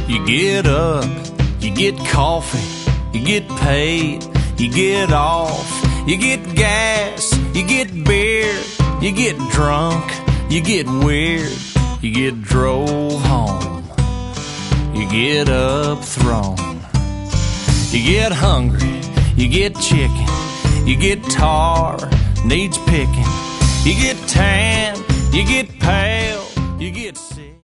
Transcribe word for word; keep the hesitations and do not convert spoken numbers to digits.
You get up, you get coffee, you get paid, you get off, you get gas, you get beer, you get drunk, you get weird, you get drove home, you get up thrown, you get hungry, you get chicken, you get tar, needs picking, you get tan, you get pale, you get